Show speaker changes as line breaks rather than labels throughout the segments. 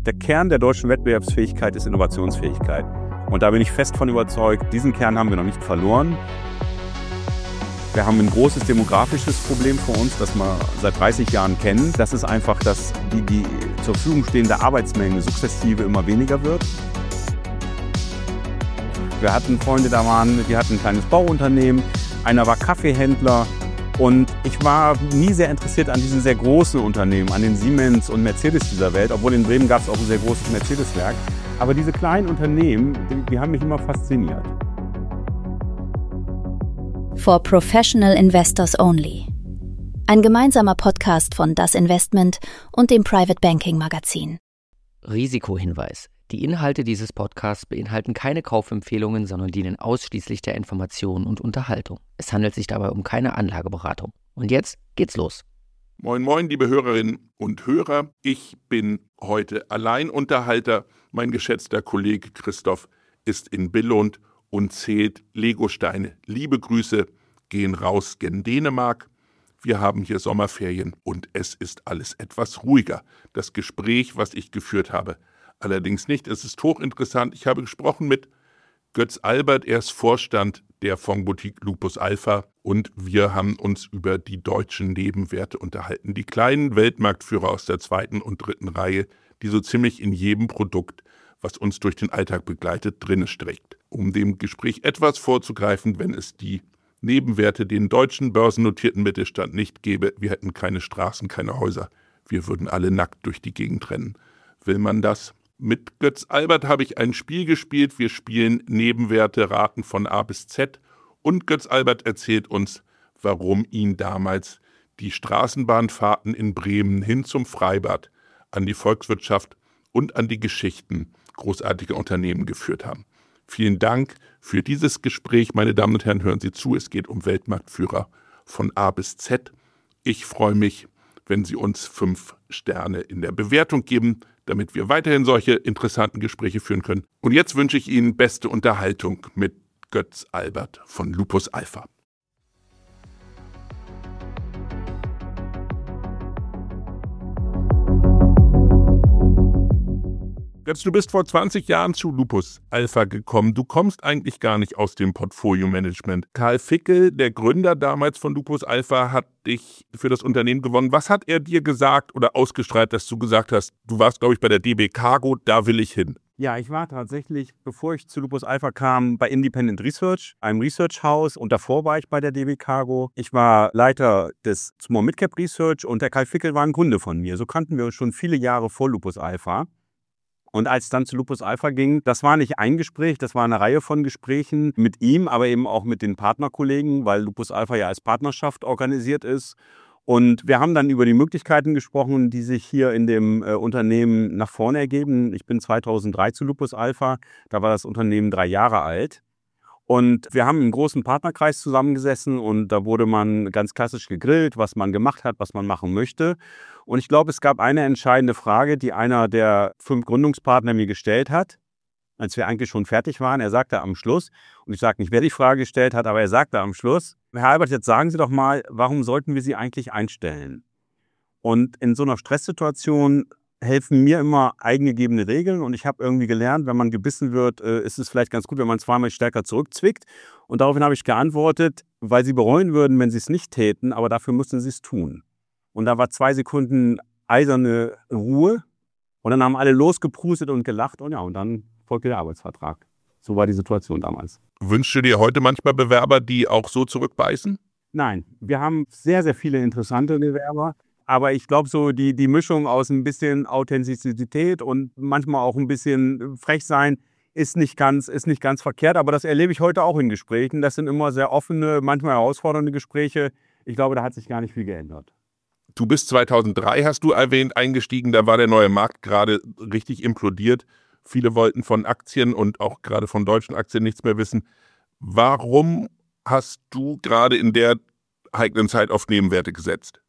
Der Kern der deutschen Wettbewerbsfähigkeit ist Innovationsfähigkeit. Und da bin ich fest von überzeugt, diesen Kern haben wir noch nicht verloren. Wir haben ein großes demografisches Problem vor uns, das wir seit 30 Jahren kennen. Das ist einfach, dass die zur Verfügung stehende Arbeitsmenge sukzessive immer weniger wird. Wir hatten Freunde, die hatten ein kleines Bauunternehmen, einer war Kaffeehändler. Und ich war nie sehr interessiert an diesen sehr großen Unternehmen, an den Siemens und Mercedes dieser Welt, obwohl in Bremen gab es auch ein sehr großes Mercedes-Werk. Aber diese kleinen Unternehmen, die haben mich immer fasziniert.
For Professional Investors Only. Ein gemeinsamer Podcast von Das Investment und dem Private Banking Magazin.
Risikohinweis. Die Inhalte dieses Podcasts beinhalten keine Kaufempfehlungen, sondern dienen ausschließlich der Information und Unterhaltung. Es handelt sich dabei um keine Anlageberatung. Und jetzt geht's los.
Moin moin, liebe Hörerinnen und Hörer. Ich bin heute Alleinunterhalter. Mein geschätzter Kollege Christoph ist in Billund und zählt Legosteine. Liebe Grüße gehen raus gen Dänemark. Wir haben hier Sommerferien und es ist alles etwas ruhiger. Das Gespräch, was ich geführt habe, allerdings nicht. Es ist hochinteressant. Ich habe gesprochen mit Götz Albert, er ist Vorstand der Fondsboutique Lupus Alpha und wir haben uns über die deutschen Nebenwerte unterhalten. Die kleinen Weltmarktführer aus der zweiten und dritten Reihe, die so ziemlich in jedem Produkt, was uns durch den Alltag begleitet, drinne steckt. Um dem Gespräch etwas vorzugreifen, wenn es die Nebenwerte den deutschen börsennotierten Mittelstand nicht gäbe, wir hätten keine Straßen, keine Häuser. Wir würden alle nackt durch die Gegend rennen. Will man das? Mit Götz Albert habe ich ein Spiel gespielt. Wir spielen Nebenwerte, raten von A bis Z. Und Götz Albert erzählt uns, warum ihn damals die Straßenbahnfahrten in Bremen hin zum Freibad an die Volkswirtschaft und an die Geschichten großartiger Unternehmen geführt haben. Vielen Dank für dieses Gespräch. Meine Damen und Herren, hören Sie zu. Es geht um Weltmarktführer von A bis Z. Ich freue mich, wenn Sie uns 5 Sterne in der Bewertung geben, damit wir weiterhin solche interessanten Gespräche führen können. Und jetzt wünsche ich Ihnen beste Unterhaltung mit Götz Albert von Lupus Alpha. Götz, du bist vor 20 Jahren zu Lupus Alpha gekommen. Du kommst eigentlich gar nicht aus dem Portfolio-Management. Karl Fickel, der Gründer damals von Lupus Alpha, hat dich für das Unternehmen gewonnen. Was hat er dir gesagt oder ausgestrahlt, dass du gesagt hast, du warst, glaube ich, bei der DB Cargo, da will ich hin?
Ja, ich war tatsächlich, bevor ich zu Lupus Alpha kam, bei Independent Research, einem Research-Haus. Und davor war ich bei der DB Cargo. Ich war Leiter des Small Midcap Research und der Karl Fickel war ein Kunde von mir. So kannten wir uns schon viele Jahre vor Lupus Alpha. Und als es dann zu Lupus Alpha ging, das war nicht ein Gespräch, das war eine Reihe von Gesprächen mit ihm, aber eben auch mit den Partnerkollegen, weil Lupus Alpha ja als Partnerschaft organisiert ist. Und wir haben dann über die Möglichkeiten gesprochen, die sich hier in dem Unternehmen nach vorne ergeben. Ich bin 2003 zu Lupus Alpha, da war das Unternehmen 3 Jahre alt. Und wir haben im großen Partnerkreis zusammengesessen und da wurde man ganz klassisch gegrillt, was man gemacht hat, was man machen möchte. Und ich glaube, es gab eine entscheidende Frage, die einer der 5 Gründungspartner mir gestellt hat, als wir eigentlich schon fertig waren. Er sagte am Schluss, und ich sage nicht, wer die Frage gestellt hat, aber er sagte am Schluss, Herr Albert, jetzt sagen Sie doch mal, warum sollten wir Sie eigentlich einstellen? Und in so einer Stresssituation helfen mir immer eigengegebene Regeln und ich habe irgendwie gelernt, wenn man gebissen wird, ist es vielleicht ganz gut, wenn man zweimal stärker zurückzwickt. Und daraufhin habe ich geantwortet, weil Sie bereuen würden, wenn Sie es nicht täten, aber dafür müssten Sie es tun. Und da war 2 Sekunden eiserne Ruhe und dann haben alle losgeprustet und gelacht und ja, und dann folgte der Arbeitsvertrag. So war die Situation damals.
Wünschst du dir heute manchmal Bewerber, die auch so zurückbeißen?
Nein, wir haben sehr, sehr viele interessante Bewerber. Aber ich glaube, so die Mischung aus ein bisschen Authentizität und manchmal auch ein bisschen frech sein ist nicht ganz verkehrt. Aber das erlebe ich heute auch in Gesprächen. Das sind immer sehr offene, manchmal herausfordernde Gespräche. Ich glaube, da hat sich gar nicht viel geändert.
Du bist 2003, hast du erwähnt, eingestiegen. Da war der neue Markt gerade richtig implodiert. Viele wollten von Aktien und auch gerade von deutschen Aktien nichts mehr wissen. Warum hast du gerade in der heiklen Zeit auf Nebenwerte gesetzt?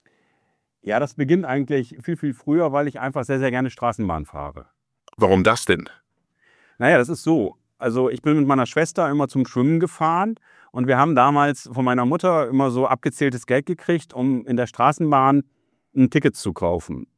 Ja, das beginnt eigentlich viel, viel früher, weil ich einfach sehr, sehr gerne Straßenbahn fahre.
Warum das denn?
Naja, das ist so. Also ich bin mit meiner Schwester immer zum Schwimmen gefahren und wir haben damals von meiner Mutter immer so abgezähltes Geld gekriegt, um in der Straßenbahn ein Ticket zu kaufen.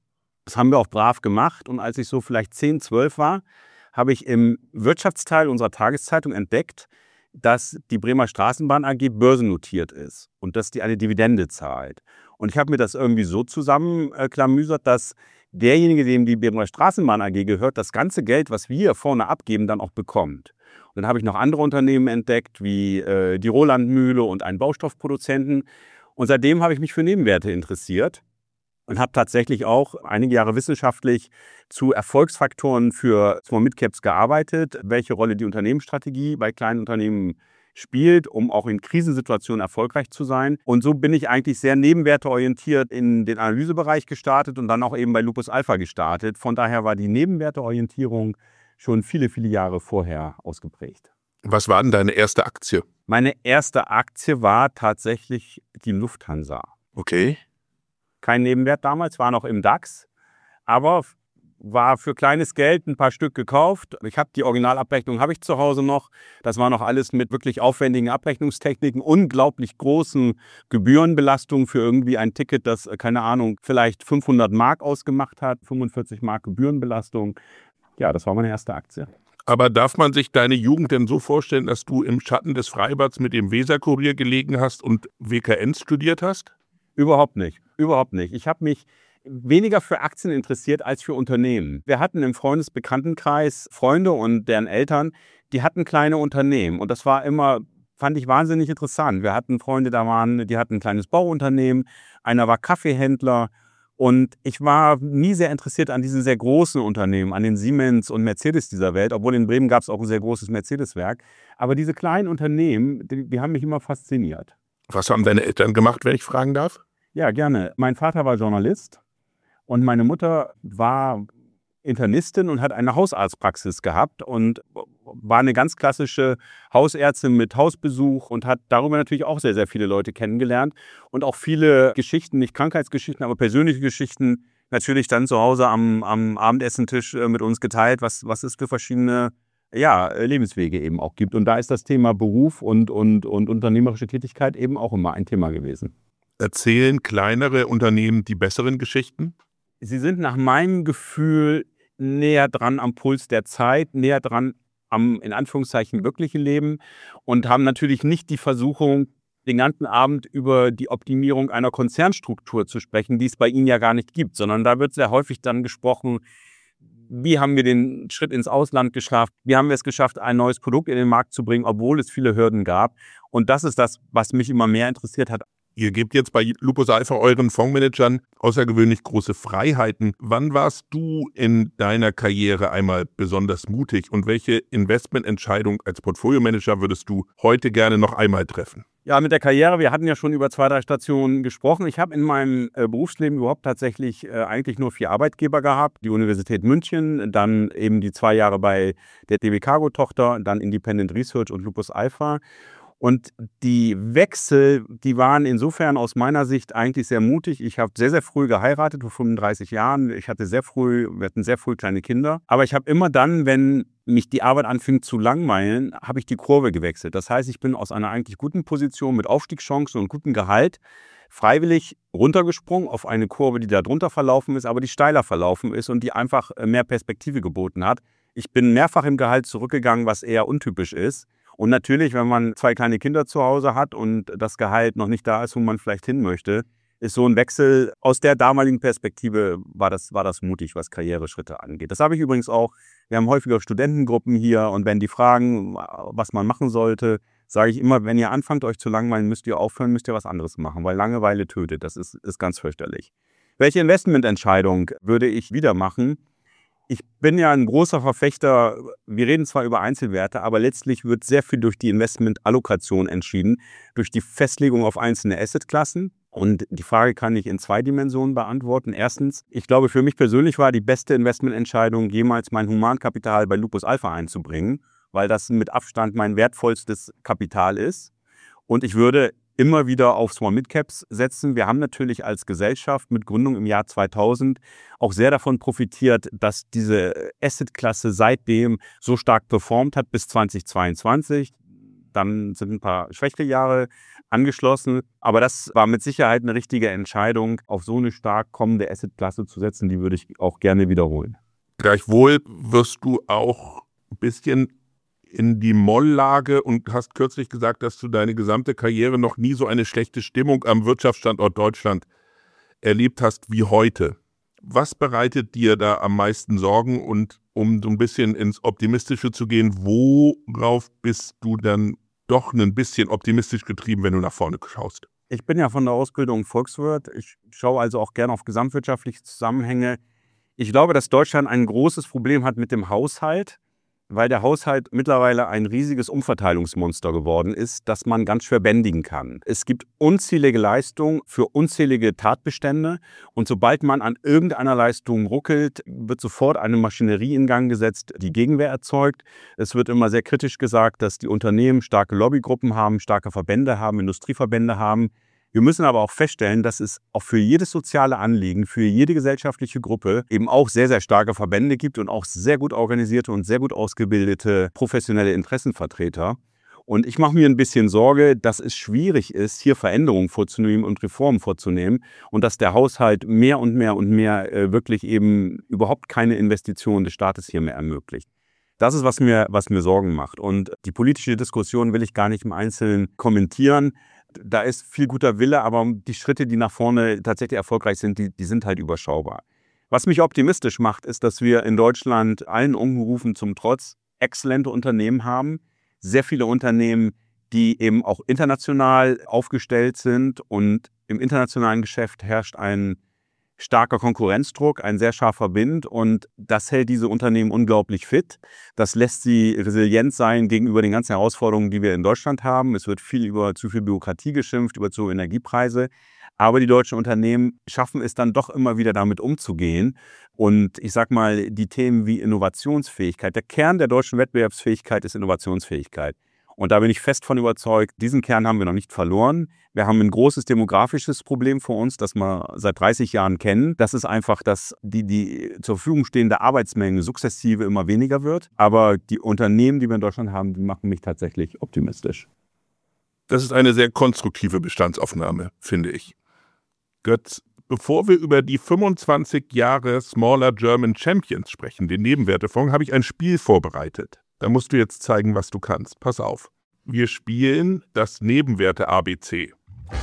Das haben wir auch brav gemacht. Und als ich so vielleicht 10, 12 war, habe ich im Wirtschaftsteil unserer Tageszeitung entdeckt, dass die Bremer Straßenbahn AG börsennotiert ist und dass die eine Dividende zahlt. Und ich habe mir das irgendwie so zusammenklamüsert, dass derjenige, dem die Bremer Straßenbahn AG gehört, das ganze Geld, was wir hier vorne abgeben, dann auch bekommt. Und dann habe ich noch andere Unternehmen entdeckt, wie die Roland-Mühle und einen Baustoffproduzenten. Und seitdem habe ich mich für Nebenwerte interessiert und habe tatsächlich auch einige Jahre wissenschaftlich zu Erfolgsfaktoren für Small Midcaps gearbeitet, welche Rolle die Unternehmensstrategie bei kleinen Unternehmen spielt, um auch in Krisensituationen erfolgreich zu sein. Und so bin ich eigentlich sehr nebenwerteorientiert in den Analysebereich gestartet und dann auch eben bei Lupus Alpha gestartet. Von daher war die Nebenwerteorientierung schon viele, viele Jahre vorher ausgeprägt.
Was war denn deine erste Aktie?
Meine erste Aktie war tatsächlich die Lufthansa.
Okay.
Kein Nebenwert damals, war noch im DAX, aber war für kleines Geld ein paar Stück gekauft. Ich habe die Originalabrechnung habe ich zu Hause noch. Das war noch alles mit wirklich aufwendigen Abrechnungstechniken, unglaublich großen Gebührenbelastungen für irgendwie ein Ticket, das, keine Ahnung, vielleicht 500 Mark ausgemacht hat, 45 Mark Gebührenbelastung. Ja, das war meine erste Aktie.
Aber darf man sich deine Jugend denn so vorstellen, dass du im Schatten des Freibads mit dem Weserkurier gelegen hast und WKN studiert hast?
Überhaupt nicht, überhaupt nicht. Ich habe mich weniger für Aktien interessiert als für Unternehmen. Wir hatten im Freundesbekanntenkreis Freunde und deren Eltern, die hatten kleine Unternehmen. Und das war immer, fand ich wahnsinnig interessant. Wir hatten Freunde, die hatten ein kleines Bauunternehmen, einer war Kaffeehändler. Und ich war nie sehr interessiert an diesen sehr großen Unternehmen, an den Siemens und Mercedes dieser Welt, obwohl in Bremen gab es auch ein sehr großes Mercedes-Werk. Aber diese kleinen Unternehmen, die haben mich immer fasziniert.
Was haben deine Eltern gemacht, wenn ich fragen darf?
Ja, gerne. Mein Vater war Journalist und meine Mutter war Internistin und hat eine Hausarztpraxis gehabt und war eine ganz klassische Hausärztin mit Hausbesuch und hat darüber natürlich auch sehr, sehr viele Leute kennengelernt und auch viele Geschichten, nicht Krankheitsgeschichten, aber persönliche Geschichten natürlich dann zu Hause am Abendessentisch mit uns geteilt, was es für verschiedene Lebenswege eben auch gibt. Und da ist das Thema Beruf und unternehmerische Tätigkeit eben auch immer ein Thema gewesen.
Erzählen kleinere Unternehmen die besseren Geschichten?
Sie sind nach meinem Gefühl näher dran am Puls der Zeit, näher dran am, in Anführungszeichen, wirklichen Leben und haben natürlich nicht die Versuchung, den ganzen Abend über die Optimierung einer Konzernstruktur zu sprechen, die es bei Ihnen ja gar nicht gibt, sondern da wird sehr häufig dann gesprochen, wie haben wir den Schritt ins Ausland geschafft, wie haben wir es geschafft, ein neues Produkt in den Markt zu bringen, obwohl es viele Hürden gab. Und das ist das, was mich immer mehr interessiert hat.
Ihr gebt jetzt bei Lupus Alpha euren Fondsmanagern außergewöhnlich große Freiheiten. Wann warst du in deiner Karriere einmal besonders mutig und welche Investmententscheidung als Portfoliomanager würdest du heute gerne noch einmal treffen?
Ja, mit der Karriere, wir hatten ja schon über 2, 3 Stationen gesprochen. Ich habe in meinem Berufsleben überhaupt tatsächlich eigentlich nur 4 Arbeitgeber gehabt. Die Universität München, dann eben die 2 Jahre bei der DB Cargo-Tochter, dann Independent Research und Lupus Alpha. Und die Wechsel, die waren insofern aus meiner Sicht eigentlich sehr mutig. Ich habe sehr, sehr früh geheiratet, vor 35 Jahren. Wir hatten sehr früh kleine Kinder. Aber ich habe immer dann, wenn mich die Arbeit anfing zu langweilen, habe ich die Kurve gewechselt. Das heißt, ich bin aus einer eigentlich guten Position mit Aufstiegschancen und gutem Gehalt freiwillig runtergesprungen auf eine Kurve, die da drunter verlaufen ist, aber die steiler verlaufen ist und die einfach mehr Perspektive geboten hat. Ich bin mehrfach im Gehalt zurückgegangen, was eher untypisch ist. Und natürlich, wenn man 2 kleine Kinder zu Hause hat und das Gehalt noch nicht da ist, wo man vielleicht hin möchte, ist so ein Wechsel aus der damaligen Perspektive war das mutig, was Karriereschritte angeht. Das habe ich übrigens auch. Wir haben häufiger Studentengruppen hier und wenn die fragen, was man machen sollte, sage ich immer, wenn ihr anfangt, euch zu langweilen, müsst ihr aufhören, müsst ihr was anderes machen, weil Langeweile tötet. Das ist ganz fürchterlich. Welche Investmententscheidung würde ich wieder machen? Ich bin ja ein großer Verfechter, wir reden zwar über Einzelwerte, aber letztlich wird sehr viel durch die Investmentallokation entschieden, durch die Festlegung auf einzelne Assetklassen. Und die Frage kann ich in 2 Dimensionen beantworten. Erstens, ich glaube, für mich persönlich war die beste Investmententscheidung, jemals mein Humankapital bei Lupus Alpha einzubringen, weil das mit Abstand mein wertvollstes Kapital ist. Und ich würde immer wieder auf Small Midcaps setzen. Wir haben natürlich als Gesellschaft mit Gründung im Jahr 2000 auch sehr davon profitiert, dass diese Assetklasse seitdem so stark performt hat bis 2022. Dann sind ein paar schwächere Jahre angeschlossen. Aber das war mit Sicherheit eine richtige Entscheidung, auf so eine stark kommende Assetklasse zu setzen. Die würde ich auch gerne wiederholen.
Gleichwohl wirst du auch ein bisschen in die Molllage und hast kürzlich gesagt, dass du deine gesamte Karriere noch nie so eine schlechte Stimmung am Wirtschaftsstandort Deutschland erlebt hast wie heute. Was bereitet dir da am meisten Sorgen? Und um so ein bisschen ins Optimistische zu gehen, worauf bist du dann doch ein bisschen optimistisch getrieben, wenn du nach vorne schaust?
Ich bin ja von der Ausbildung Volkswirt. Ich schaue also auch gerne auf gesamtwirtschaftliche Zusammenhänge. Ich glaube, dass Deutschland ein großes Problem hat mit dem Haushalt, weil der Haushalt mittlerweile ein riesiges Umverteilungsmonster geworden ist, das man ganz schwer bändigen kann. Es gibt unzählige Leistungen für unzählige Tatbestände und sobald man an irgendeiner Leistung ruckelt, wird sofort eine Maschinerie in Gang gesetzt, die Gegenwehr erzeugt. Es wird immer sehr kritisch gesagt, dass die Unternehmen starke Lobbygruppen haben, starke Verbände haben, Industrieverbände haben. Wir müssen aber auch feststellen, dass es auch für jedes soziale Anliegen, für jede gesellschaftliche Gruppe eben auch sehr, sehr starke Verbände gibt und auch sehr gut organisierte und sehr gut ausgebildete professionelle Interessenvertreter. Und ich mache mir ein bisschen Sorge, dass es schwierig ist, hier Veränderungen vorzunehmen und Reformen vorzunehmen und dass der Haushalt mehr und mehr wirklich eben überhaupt keine Investitionen des Staates hier mehr ermöglicht. Das ist, was mir Sorgen macht. Und die politische Diskussion will ich gar nicht im Einzelnen kommentieren. Da ist viel guter Wille, aber die Schritte, die nach vorne tatsächlich erfolgreich sind, die sind halt überschaubar. Was mich optimistisch macht, ist, dass wir in Deutschland allen Ungerufen zum Trotz exzellente Unternehmen haben. Sehr viele Unternehmen, die eben auch international aufgestellt sind. Und im internationalen Geschäft herrscht ein starker Konkurrenzdruck, ein sehr scharfer Wind und das hält diese Unternehmen unglaublich fit. Das lässt sie resilient sein gegenüber den ganzen Herausforderungen, die wir in Deutschland haben. Es wird viel über zu viel Bürokratie geschimpft, über zu hohe Energiepreise. Aber die deutschen Unternehmen schaffen es dann doch immer wieder damit umzugehen. Und ich sag mal, die Themen wie Innovationsfähigkeit, der Kern der deutschen Wettbewerbsfähigkeit ist Innovationsfähigkeit. Und da bin ich fest von überzeugt, diesen Kern haben wir noch nicht verloren. Wir haben ein großes demografisches Problem vor uns, das wir seit 30 Jahren kennen. Das ist einfach, dass die zur Verfügung stehende Arbeitsmenge sukzessive immer weniger wird. Aber die Unternehmen, die wir in Deutschland haben, die machen mich tatsächlich optimistisch.
Das ist eine sehr konstruktive Bestandsaufnahme, finde ich. Götz, bevor wir über die 25 Jahre Smaller German Champions sprechen, den Nebenwertefonds, habe ich ein Spiel vorbereitet. Da musst du jetzt zeigen, was du kannst. Pass auf. Wir spielen das Nebenwerte-ABC.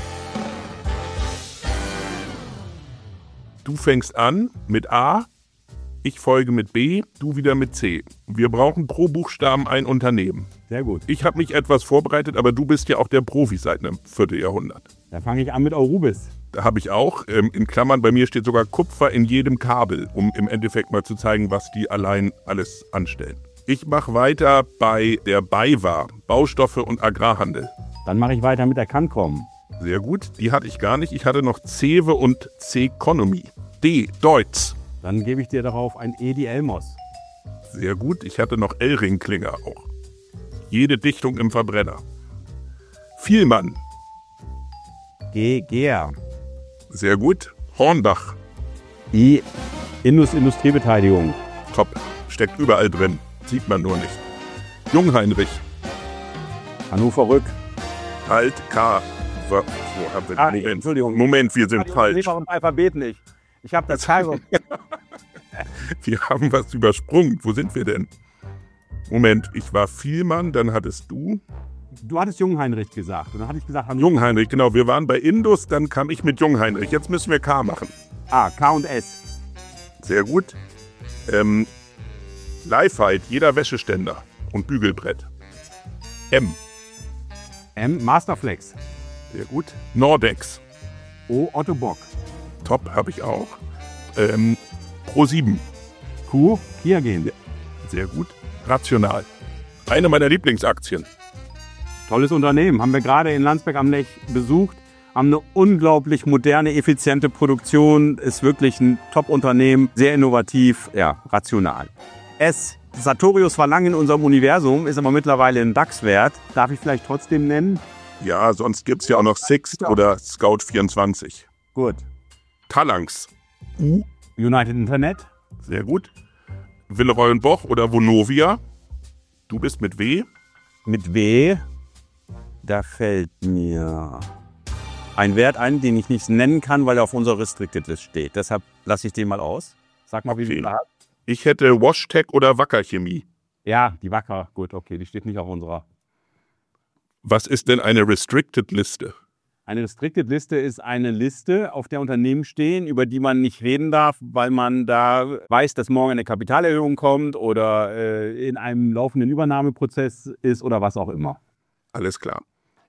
Du fängst an mit A, ich folge mit B, du wieder mit C. Wir brauchen pro Buchstaben ein Unternehmen.
Sehr gut.
Ich habe mich etwas vorbereitet, aber du bist ja auch der Profi seit einem Vierteljahrhundert.
Da fange ich an mit Aurubis.
Da habe ich auch, in Klammern, bei mir steht sogar Kupfer in jedem Kabel, um im Endeffekt mal zu zeigen, was die allein alles anstellen. Ich mache weiter bei der BayWa, Baustoffe und Agrarhandel.
Dann mache ich weiter mit der Cancom.
Sehr gut, die hatte ich gar nicht. Ich hatte noch Cewe und Ceconomy. D, Deutz.
Dann gebe ich dir darauf ein E, die Elmos.
Sehr gut, ich hatte noch Elringklinger auch. Jede Dichtung im Verbrenner. Vielmann.
G, Geer.
Sehr gut, Hornbach.
I, Industriebeteiligung.
Top, steckt überall drin. Sieht man nur nicht. Jungheinrich.
Hannover Rück.
Halt, K. Wo haben wir Moment.
Entschuldigung.
Moment, wir sind falsch.
Ich im Alphabet nicht. Ich habe das K.
Wir haben was übersprungen. Wo sind wir denn? Moment, ich war Vielmann, dann hattest du.
Du hattest Jungheinrich gesagt. Und dann hatte ich gesagt,
Jungheinrich, genau. Wir waren bei Indus, dann kam ich mit Jungheinrich. Jetzt müssen wir K machen.
A, K und S.
Sehr gut. Lifehide, jeder Wäscheständer und Bügelbrett. M.
M, Masterflex.
Sehr gut. Nordex.
O, Otto Bock.
Top, habe ich auch. Pro7.
Q, Kia gehen.
Sehr gut. Rational. Eine meiner Lieblingsaktien.
Tolles Unternehmen. Haben wir gerade in Landsberg am Lech besucht. Haben eine unglaublich moderne, effiziente Produktion. Ist wirklich ein Top-Unternehmen. Sehr innovativ. Ja, rational. S, Sartorius war lange in unserem Universum, ist aber mittlerweile ein DAX-Wert. Darf ich vielleicht trotzdem nennen?
Ja, sonst gibt es ja auch noch Sixt oder Scout24.
Gut.
Talanx.
U, United Internet.
Sehr gut. Villeroy und Boch oder Vonovia. Du bist mit W.
Mit W. Da fällt mir ein Wert ein, den ich nicht nennen kann, weil er auf unserer Restricted List steht. Deshalb lasse ich den mal aus. Sag mal, wie viel du hast.
Ich hätte WashTec oder Wacker Chemie.
Ja, die Wacker. Gut, okay, die steht nicht auf unserer.
Was ist denn eine Restricted Liste?
Eine Restricted Liste ist eine Liste, auf der Unternehmen stehen, über die man nicht reden darf, weil man da weiß, dass morgen eine Kapitalerhöhung kommt oder in einem laufenden Übernahmeprozess ist oder was auch immer.
Alles klar.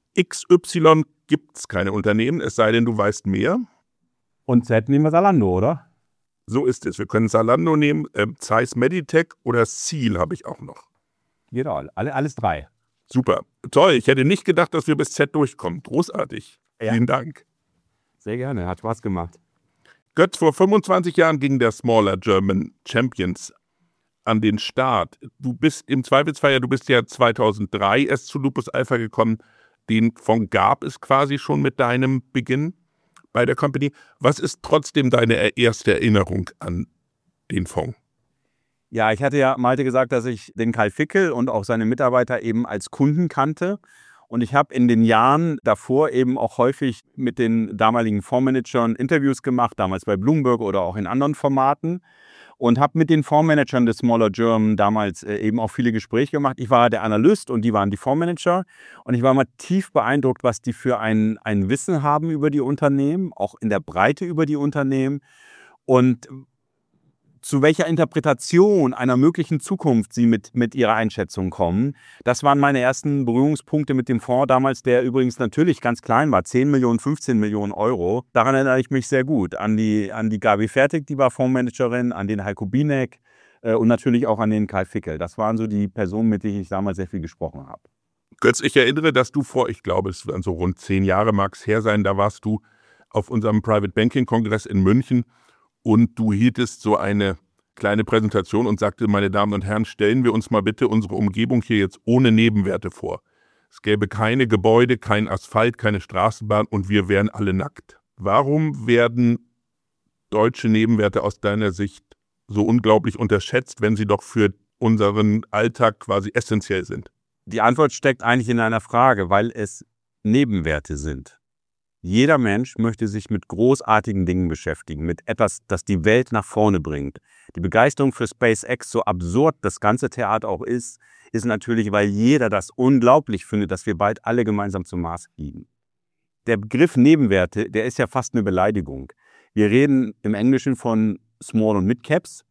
XY gibt es keine Unternehmen, es sei denn, du weißt mehr.
Und Z nehmen wir Zalando, oder?
So ist es. Wir können Zalando nehmen, Zeiss Meditech oder Seal habe ich auch noch.
Genau, alles drei.
Super. Toll. Ich hätte nicht gedacht, dass wir bis Z durchkommen. Großartig.
Ja.
Vielen Dank.
Sehr gerne, hat Spaß gemacht.
Götz, vor 25 Jahren ging der Smaller German Champions an den Start. Du bist im Zweifelsfall, du bist ja 2003 erst zu Lupus Alpha gekommen. Den Fonds gab es quasi schon mit deinem Beginn bei der Company. Was ist trotzdem deine erste Erinnerung an den Fonds?
Ja, ich hatte ja Malte gesagt, dass ich den Kai Fickel und auch seine Mitarbeiter eben als Kunden kannte. Und ich habe in den Jahren davor eben auch häufig mit den damaligen Fondsmanagern Interviews gemacht, damals bei Bloomberg oder auch in anderen Formaten. Und habe mit den Fondsmanagern des Smaller German damals eben auch viele Gespräche gemacht. Ich war der Analyst und die waren die Fondsmanager. Und ich war mal tief beeindruckt, was die für ein Wissen haben über die Unternehmen, auch in der Breite über die Unternehmen. Und zu welcher Interpretation einer möglichen Zukunft sie mit ihrer Einschätzung kommen. Das waren meine ersten Berührungspunkte mit dem Fonds damals, der übrigens natürlich ganz klein war, 10 Millionen, 15 Millionen Euro. Daran erinnere ich mich sehr gut. An die Gabi Fertig, die war Fondsmanagerin, an den Heiko Bienek und natürlich auch an den Kai Fickel. Das waren so die Personen, mit denen ich damals sehr viel gesprochen habe.
Götz, ich erinnere, dass du ich glaube, es waren so rund 10 Jahre, mag es her sein, da warst du auf unserem Private Banking Kongress in München. Und du hieltest so eine kleine Präsentation und sagte, meine Damen und Herren, stellen wir uns mal bitte unsere Umgebung hier jetzt ohne Nebenwerte vor. Es gäbe keine Gebäude, kein Asphalt, keine Straßenbahn und wir wären alle nackt. Warum werden deutsche Nebenwerte aus deiner Sicht so unglaublich unterschätzt, wenn sie doch für unseren Alltag quasi essentiell sind?
Die Antwort steckt eigentlich in einer Frage, weil es Nebenwerte sind. Jeder Mensch möchte sich mit großartigen Dingen beschäftigen, mit etwas, das die Welt nach vorne bringt. Die Begeisterung für SpaceX, so absurd das ganze Theater auch ist natürlich, weil jeder das unglaublich findet, dass wir bald alle gemeinsam zum Mars fliegen. Der Begriff Nebenwerte, der ist ja fast eine Beleidigung. Wir reden im Englischen von Small- und Mid-Caps.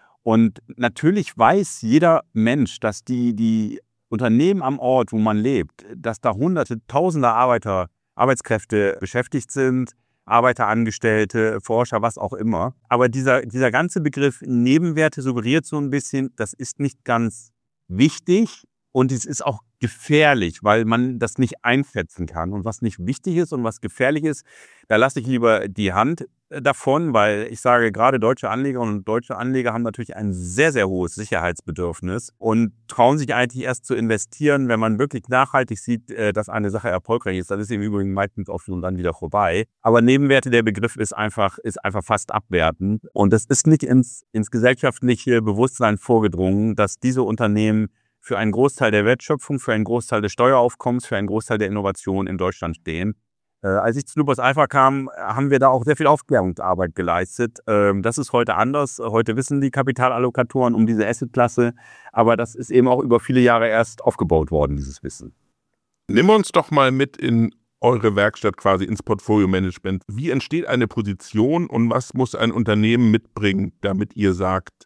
Und natürlich weiß jeder Mensch, dass die Unternehmen am Ort, wo man lebt, dass da Hunderte, Tausende Arbeitskräfte beschäftigt sind, Arbeiter, Angestellte, Forscher, was auch immer. Aber dieser ganze Begriff Nebenwerte suggeriert so ein bisschen, das ist nicht ganz wichtig und es ist auch gefährlich, weil man das nicht einschätzen kann. Und was nicht wichtig ist und was gefährlich ist, da lasse ich lieber die Hand davon, weil ich sage, gerade deutsche Anlegerinnen und deutsche Anleger haben natürlich ein sehr, sehr hohes Sicherheitsbedürfnis und trauen sich eigentlich erst zu investieren, wenn man wirklich nachhaltig sieht, dass eine Sache erfolgreich ist. Das ist im Übrigen meistens auch schon dann wieder vorbei. Aber Nebenwerte, der Begriff ist einfach fast abwertend. Und das ist nicht ins gesellschaftliche Bewusstsein vorgedrungen, dass diese Unternehmen für einen Großteil der Wertschöpfung, für einen Großteil des Steueraufkommens, für einen Großteil der Innovation in Deutschland stehen. Als ich zu Lupus Alpha kam, haben wir da auch sehr viel Aufklärungsarbeit geleistet. Das ist heute anders. Heute wissen die Kapitalallokatoren um diese Assetklasse, aber das ist eben auch über viele Jahre erst aufgebaut worden, dieses Wissen.
Nimm uns doch mal mit in eure Werkstatt quasi ins Portfolio-Management. Wie entsteht eine Position und was muss ein Unternehmen mitbringen, damit ihr sagt,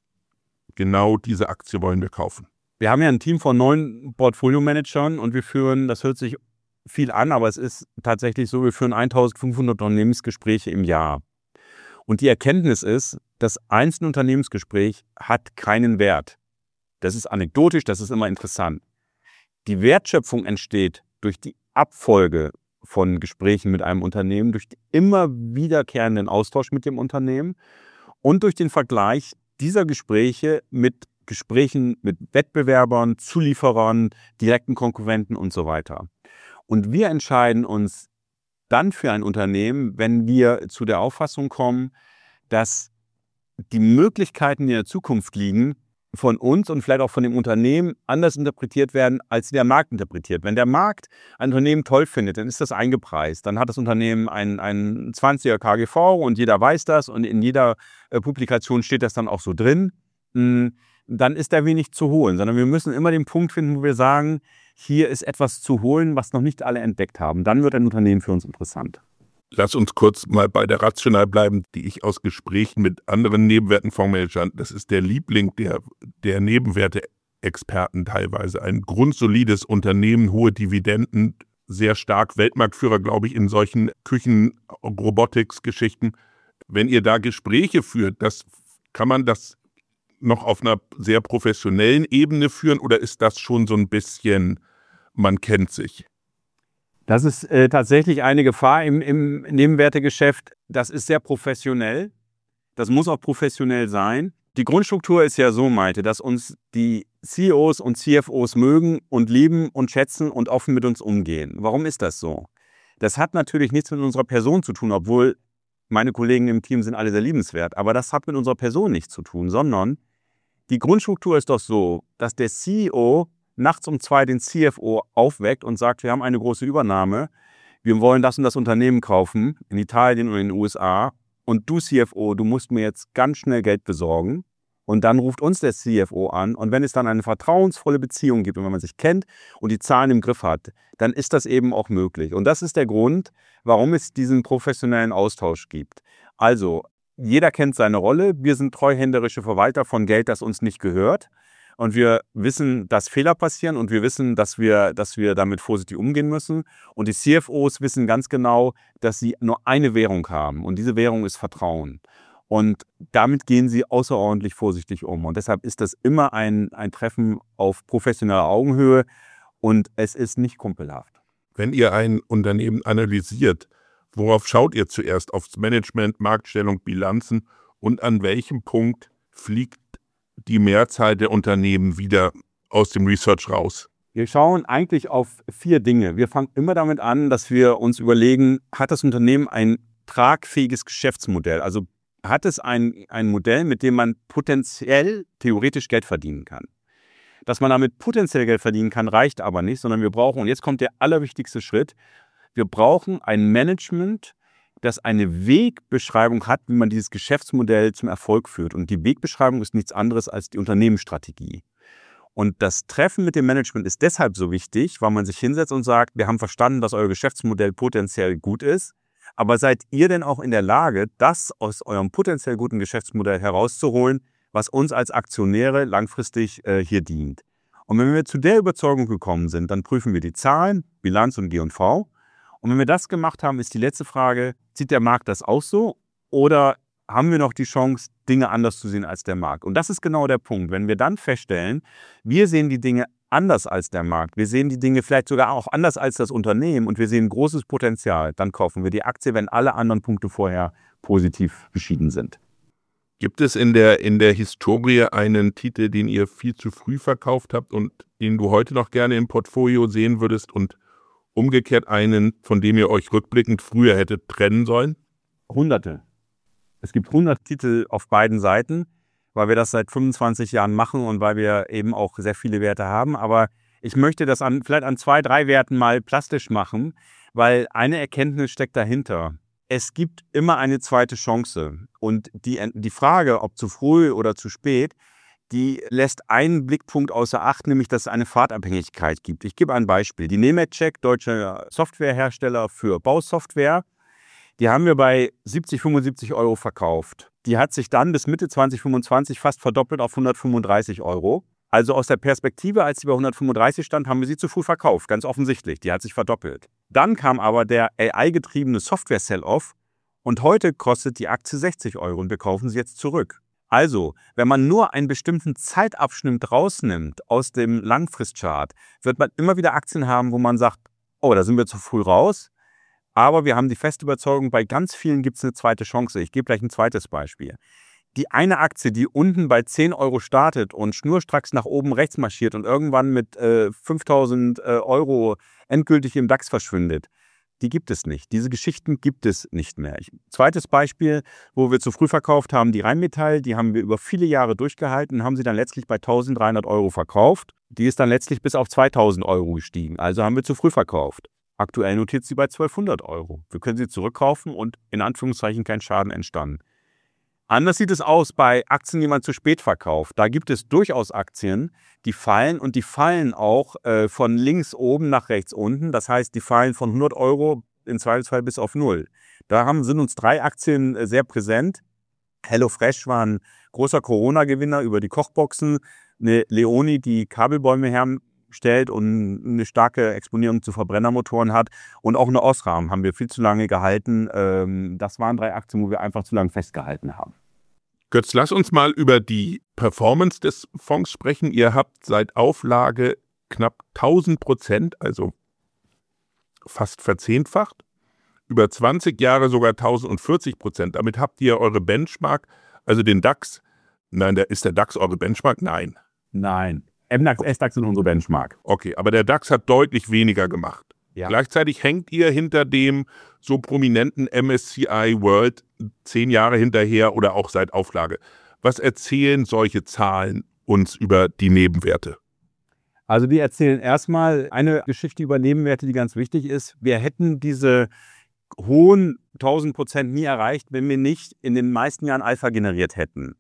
genau diese Aktie wollen wir kaufen?
Wir haben ja ein Team von 9 Portfolio-Managern und wir führen, das hört sich viel an, aber es ist tatsächlich so, wir führen 1500 Unternehmensgespräche im Jahr. Und die Erkenntnis ist, das einzelne Unternehmensgespräch hat keinen Wert. Das ist anekdotisch, das ist immer interessant. Die Wertschöpfung entsteht durch die Abfolge von Gesprächen mit einem Unternehmen, durch den immer wiederkehrenden Austausch mit dem Unternehmen und durch den Vergleich dieser Gespräche mit Gesprächen mit Wettbewerbern, Zulieferern, direkten Konkurrenten und so weiter. Und wir entscheiden uns dann für ein Unternehmen, wenn wir zu der Auffassung kommen, dass die Möglichkeiten, die in der Zukunft liegen, von uns und vielleicht auch von dem Unternehmen anders interpretiert werden, als der Markt interpretiert. Wenn der Markt ein Unternehmen toll findet, dann ist das eingepreist. Dann hat das Unternehmen ein 20er KGV und jeder weiß das und in jeder Publikation steht das dann auch so drin. Dann ist da wenig zu holen, sondern wir müssen immer den Punkt finden, wo wir sagen, hier ist etwas zu holen, was noch nicht alle entdeckt haben. Dann wird ein Unternehmen für uns interessant.
Lass uns kurz mal bei der Rational bleiben, die ich aus Gesprächen mit anderen Nebenwertenfondsmanagern, das ist der Liebling der Nebenwerte-Experten teilweise. Ein grundsolides Unternehmen, hohe Dividenden, sehr stark Weltmarktführer, glaube ich, in solchen Küchen-Robotics-Geschichten. Wenn ihr da Gespräche führt, kann man das noch auf einer sehr professionellen Ebene führen oder ist das schon so ein bisschen, man kennt sich?
Das ist tatsächlich eine Gefahr im Nebenwertegeschäft. Das ist sehr professionell. Das muss auch professionell sein. Die Grundstruktur ist ja so, Maite, dass uns die CEOs und CFOs mögen und lieben und schätzen und offen mit uns umgehen. Warum ist das so? Das hat natürlich nichts mit unserer Person zu tun, obwohl meine Kollegen im Team sind alle sehr liebenswert. Aber das hat mit unserer Person nichts zu tun, sondern die Grundstruktur ist doch so, dass der CEO nachts um 2 den CFO aufweckt und sagt, wir haben eine große Übernahme, wir wollen das und das Unternehmen kaufen, in Italien oder in den USA und du CFO, du musst mir jetzt ganz schnell Geld besorgen und dann ruft uns der CFO an und wenn es dann eine vertrauensvolle Beziehung gibt und wenn man sich kennt und die Zahlen im Griff hat, dann ist das eben auch möglich und das ist der Grund, warum es diesen professionellen Austausch gibt. Also, jeder kennt seine Rolle, wir sind treuhänderische Verwalter von Geld, das uns nicht gehört. Und wir wissen, dass Fehler passieren und wir wissen, dass wir damit vorsichtig umgehen müssen. Und die CFOs wissen ganz genau, dass sie nur eine Währung haben. Und diese Währung ist Vertrauen. Und damit gehen sie außerordentlich vorsichtig um. Und deshalb ist das immer ein Treffen auf professioneller Augenhöhe und es ist nicht kumpelhaft.
Wenn ihr ein Unternehmen analysiert, worauf schaut ihr zuerst? Aufs Management, Marktstellung, Bilanzen und an welchem Punkt fliegt die Mehrzahl der Unternehmen wieder aus dem Research raus?
Wir schauen eigentlich auf 4 Dinge. Wir fangen immer damit an, dass wir uns überlegen, hat das Unternehmen ein tragfähiges Geschäftsmodell? Also hat es ein Modell, mit dem man potenziell, theoretisch Geld verdienen kann? Dass man damit potenziell Geld verdienen kann, reicht aber nicht, sondern wir brauchen, und jetzt kommt der allerwichtigste Schritt, wir brauchen ein Management, das eine Wegbeschreibung hat, wie man dieses Geschäftsmodell zum Erfolg führt. Und die Wegbeschreibung ist nichts anderes als die Unternehmensstrategie. Und das Treffen mit dem Management ist deshalb so wichtig, weil man sich hinsetzt und sagt, wir haben verstanden, dass euer Geschäftsmodell potenziell gut ist, aber seid ihr denn auch in der Lage, das aus eurem potenziell guten Geschäftsmodell herauszuholen, was uns als Aktionäre langfristig hier dient? Und wenn wir zu der Überzeugung gekommen sind, dann prüfen wir die Zahlen, Bilanz und G&V. Und wenn wir das gemacht haben, ist die letzte Frage, sieht der Markt das auch so oder haben wir noch die Chance, Dinge anders zu sehen als der Markt? Und das ist genau der Punkt. Wenn wir dann feststellen, wir sehen die Dinge anders als der Markt, wir sehen die Dinge vielleicht sogar auch anders als das Unternehmen und wir sehen großes Potenzial, dann kaufen wir die Aktie, wenn alle anderen Punkte vorher positiv beschieden sind.
Gibt es in der Historie einen Titel, den ihr viel zu früh verkauft habt und den du heute noch gerne im Portfolio sehen würdest und umgekehrt einen, von dem ihr euch rückblickend früher hättet trennen sollen?
Hunderte. Es gibt 100 Titel auf beiden Seiten, weil wir das seit 25 Jahren machen und weil wir eben auch sehr viele Werte haben. Aber ich möchte das vielleicht an 2, 3 Werten mal plastisch machen, weil eine Erkenntnis steckt dahinter. Es gibt immer eine zweite Chance. Und die Frage, ob zu früh oder zu spät, die lässt einen Blickpunkt außer Acht, nämlich dass es eine Fahrtabhängigkeit gibt. Ich gebe ein Beispiel. Die Nemetschek, deutscher Softwarehersteller für Bausoftware, die haben wir bei 70, 75 Euro verkauft. Die hat sich dann bis Mitte 2025 fast verdoppelt auf 135 Euro. Also aus der Perspektive, als sie bei 135 stand, haben wir sie zu früh verkauft, ganz offensichtlich. Die hat sich verdoppelt. Dann kam aber der AI-getriebene Software-Sell-Off und heute kostet die Aktie 60 Euro und wir kaufen sie jetzt zurück. Also, wenn man nur einen bestimmten Zeitabschnitt rausnimmt aus dem Langfristchart, wird man immer wieder Aktien haben, wo man sagt, oh, da sind wir zu früh raus. Aber wir haben die feste Überzeugung, bei ganz vielen gibt es eine zweite Chance. Ich gebe gleich ein zweites Beispiel. Die eine Aktie, die unten bei 10 Euro startet und schnurstracks nach oben rechts marschiert und irgendwann mit 5.000 Euro endgültig im DAX verschwindet, die gibt es nicht. Diese Geschichten gibt es nicht mehr. Zweites Beispiel, wo wir zu früh verkauft haben, die Rheinmetall, die haben wir über viele Jahre durchgehalten, haben sie dann letztlich bei 1.300 € verkauft. Die ist dann letztlich bis auf 2.000 € gestiegen. Also haben wir zu früh verkauft. Aktuell notiert sie bei 1.200 €. Wir können sie zurückkaufen und in Anführungszeichen kein Schaden entstanden. Anders sieht es aus bei Aktien, die man zu spät verkauft. Da gibt es durchaus Aktien, die fallen und die fallen auch von links oben nach rechts unten. Das heißt, die fallen von 100 € im Zweifelsfall bis auf 0. Da sind uns 3 Aktien sehr präsent. HelloFresh war ein großer Corona-Gewinner über die Kochboxen. Eine Leoni, die Kabelbäume herstellt und eine starke Exponierung zu Verbrennermotoren hat. Und auch eine Osram haben wir viel zu lange gehalten. Das waren 3 Aktien, wo wir einfach zu lange festgehalten haben.
Götz, lass uns mal über die Performance des Fonds sprechen. Ihr habt seit Auflage knapp 1000%, also fast verzehnfacht. Über 20 Jahre sogar 1040%. Damit habt ihr eure Benchmark, also den DAX. Nein, ist der DAX eure Benchmark? Nein.
Nein. MDAX, SDAX sind unsere Benchmark.
Okay, aber der DAX hat deutlich weniger gemacht. Ja. Gleichzeitig hängt ihr hinter dem so prominenten MSCI World 10 Jahre hinterher oder auch seit Auflage. Was erzählen solche Zahlen uns über die Nebenwerte?
Also die erzählen erstmal eine Geschichte über Nebenwerte, die ganz wichtig ist. Wir hätten diese hohen 1000% nie erreicht, wenn wir nicht in den meisten Jahren Alpha generiert hätten.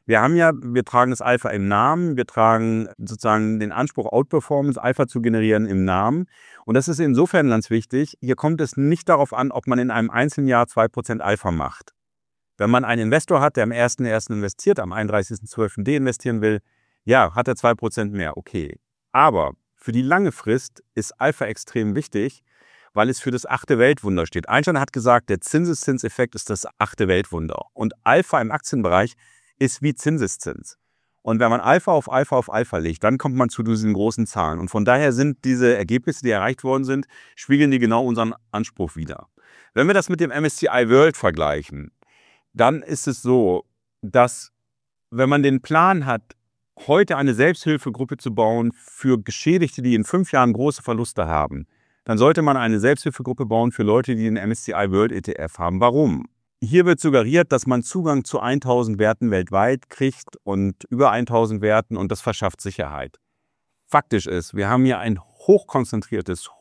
Wir tragen das Alpha im Namen, wir tragen sozusagen den Anspruch, Outperformance, Alpha zu generieren im Namen. Und das ist insofern ganz wichtig, hier kommt es nicht darauf an, ob man in einem einzelnen Jahr 2% Alpha macht. Wenn man einen Investor hat, der am 1.1. investiert, am 31.12. deinvestieren will, ja, hat er 2% mehr, okay. Aber für die lange Frist ist Alpha extrem wichtig, weil es für das 8. Weltwunder steht. Einstein hat gesagt, der Zinseszinseffekt ist das 8. Weltwunder. Und Alpha im Aktienbereich ist wie Zinseszins. Und wenn man Alpha auf Alpha legt, dann kommt man zu diesen großen Zahlen. Und von daher sind diese Ergebnisse, die erreicht worden sind, spiegeln die genau unseren Anspruch wider. Wenn wir das mit dem MSCI World vergleichen, dann ist es so, dass wenn man den Plan hat, heute eine Selbsthilfegruppe zu bauen für Geschädigte, die in 5 Jahren große Verluste haben, dann sollte man eine Selbsthilfegruppe bauen für Leute, die den MSCI World ETF haben. Warum? Hier wird suggeriert, dass man Zugang zu 1000 Werten weltweit kriegt und über 1000 Werten und das verschafft Sicherheit. Faktisch ist, wir haben hier ein hochkonzentriertes,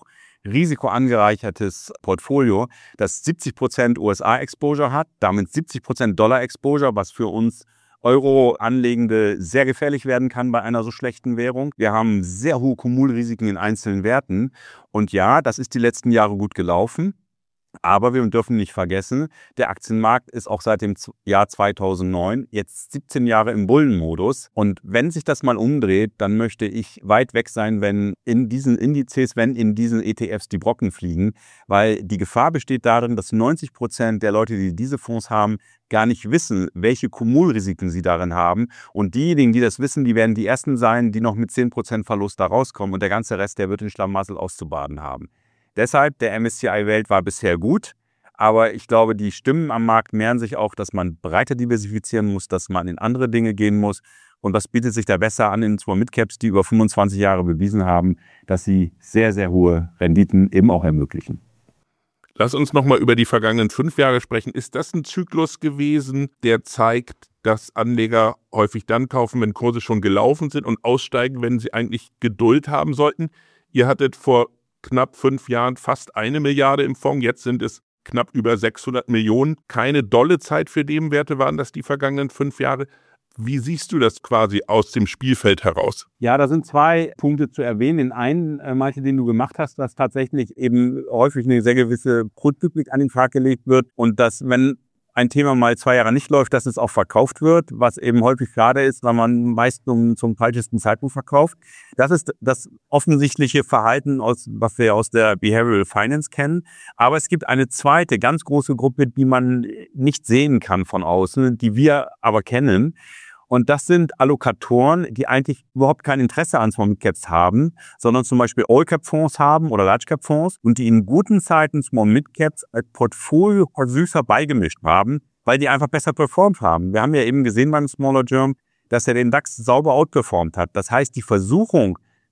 hochrisikoangereichertes Portfolio, das 70% USA-Exposure hat, damit 70% Dollar-Exposure, was für uns Euro-Anlegende sehr gefährlich werden kann bei einer so schlechten Währung. Wir haben sehr hohe Kumulrisiken in einzelnen Werten und ja, das ist die letzten Jahre gut gelaufen. Aber wir dürfen nicht vergessen, der Aktienmarkt ist auch seit dem Jahr 2009 jetzt 17 Jahre im Bullenmodus. Und wenn sich das mal umdreht, dann möchte ich weit weg sein, wenn in diesen Indizes, wenn in diesen ETFs die Brocken fliegen. Weil die Gefahr besteht darin, dass 90% der Leute, die diese Fonds haben, gar nicht wissen, welche Kumulrisiken sie darin haben. Und diejenigen, die das wissen, die werden die Ersten sein, die noch mit 10% Verlust da rauskommen. Und der ganze Rest, der wird den Schlamassel auszubaden haben. Deshalb, der MSCI Welt war bisher gut, aber ich glaube, die Stimmen am Markt mehren sich auch, dass man breiter diversifizieren muss, dass man in andere Dinge gehen muss. Und was bietet sich da besser an in Small Midcaps, die über 25 Jahre bewiesen haben, dass sie sehr, sehr hohe Renditen eben auch ermöglichen.
Lass uns nochmal über die vergangenen 5 Jahre sprechen. Ist das ein Zyklus gewesen, der zeigt, dass Anleger häufig dann kaufen, wenn Kurse schon gelaufen sind und aussteigen, wenn sie eigentlich Geduld haben sollten? Ihr hattet vor knapp 5 Jahren fast 1 Milliarde im Fonds, jetzt sind es knapp über 600 Millionen. Keine dolle Zeit für Nebenwerte waren das die vergangenen 5 Jahre. Wie siehst du das quasi aus dem Spielfeld heraus?
Ja, da sind 2 Punkte zu erwähnen. Den einen, Malte, den du gemacht hast, dass tatsächlich eben häufig eine sehr gewisse Produktpublik an den Tag gelegt wird und dass, wenn ein Thema mal 2 Jahre nicht läuft, dass es auch verkauft wird, was eben häufig schade ist, weil man meist zum falschesten Zeitpunkt verkauft. Das ist das offensichtliche Verhalten, was wir aus der Behavioral Finance kennen. Aber es gibt eine zweite, ganz große Gruppe, die man nicht sehen kann von außen, die wir aber kennen. Und das sind Allokatoren, die eigentlich überhaupt kein Interesse an Small Midcaps haben, sondern zum Beispiel All-Cap-Fonds haben oder Large-Cap-Fonds und die in guten Zeiten Small Midcaps als Portfolio süßer beigemischt haben, weil die einfach besser performt haben. Wir haben ja eben gesehen beim Smaller Germ, dass er den DAX sauber outperformt hat. Das heißt, die Versuchung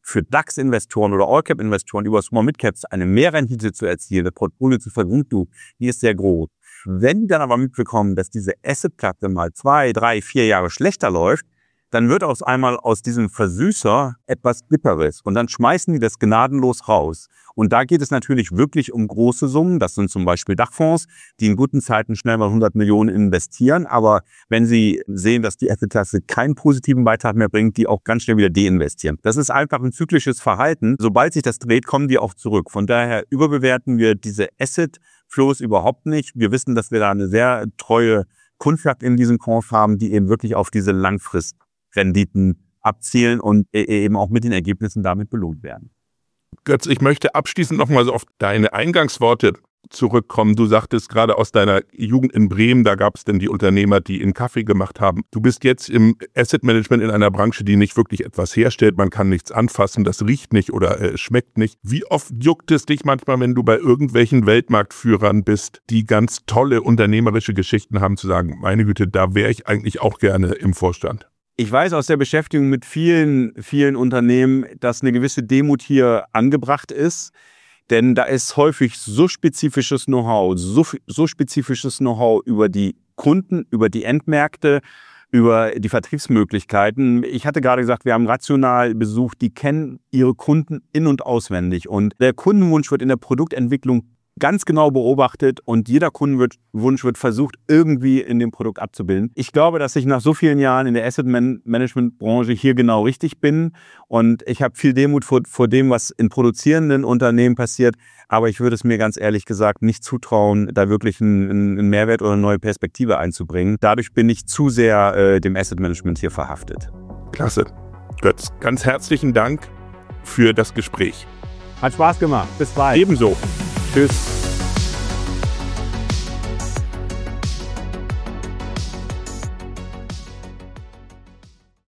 für DAX-Investoren oder All-Cap-Investoren über Small-Mid-Caps eine Mehrrendite zu erzielen, das Portfolio zu verwenden, die ist sehr groß. Wenn die dann aber mitbekommen, dass diese Asset-Klasse mal 2, 3, 4 Jahre schlechter läuft, dann wird aus diesem Versüßer etwas Bitteres. Und dann schmeißen die das gnadenlos raus. Und da geht es natürlich wirklich um große Summen. Das sind zum Beispiel Dachfonds, die in guten Zeiten schnell mal 100 Millionen investieren. Aber wenn sie sehen, dass die Assetklasse keinen positiven Beitrag mehr bringt, die auch ganz schnell wieder deinvestieren. Das ist einfach ein zyklisches Verhalten. Sobald sich das dreht, kommen die auch zurück. Von daher überbewerten wir diese Asset-Flows überhaupt nicht. Wir wissen, dass wir da eine sehr treue Kundschaft in diesem Fonds haben, die eben wirklich auf diese Langfristrenditen abzielen und eben auch mit den Ergebnissen damit belohnt werden.
Götz, ich möchte abschließend nochmal so auf deine Eingangsworte zurückkommen. Du sagtest gerade aus deiner Jugend in Bremen, da gab es denn die Unternehmer, die einen Kaffee gemacht haben. Du bist jetzt im Asset Management in einer Branche, die nicht wirklich etwas herstellt. Man kann nichts anfassen, das riecht nicht oder schmeckt nicht. Wie oft juckt es dich manchmal, wenn du bei irgendwelchen Weltmarktführern bist, die ganz tolle unternehmerische Geschichten haben, zu sagen, meine Güte, da wäre ich eigentlich auch gerne im Vorstand?
Ich weiß aus der Beschäftigung mit vielen Unternehmen, dass eine gewisse Demut hier angebracht ist. Denn da ist häufig so spezifisches Know-how, so spezifisches Know-how über die Kunden, über die Endmärkte, über die Vertriebsmöglichkeiten. Ich hatte gerade gesagt, wir haben Rational besucht, die kennen ihre Kunden in- und auswendig. Und der Kundenwunsch wird in der Produktentwicklung ganz genau beobachtet und jeder Kundenwunsch wird versucht, irgendwie in dem Produkt abzubilden. Ich glaube, dass ich nach so vielen Jahren in der Asset-Management-Branche hier genau richtig bin und ich habe viel Demut vor dem, was in produzierenden Unternehmen passiert, aber ich würde es mir ganz ehrlich gesagt nicht zutrauen, da wirklich einen Mehrwert oder eine neue Perspektive einzubringen. Dadurch bin ich zu sehr dem Asset-Management hier verhaftet.
Klasse. Götz, ganz herzlichen Dank für das Gespräch.
Hat Spaß gemacht. Bis bald.
Ebenso.
Tschüss.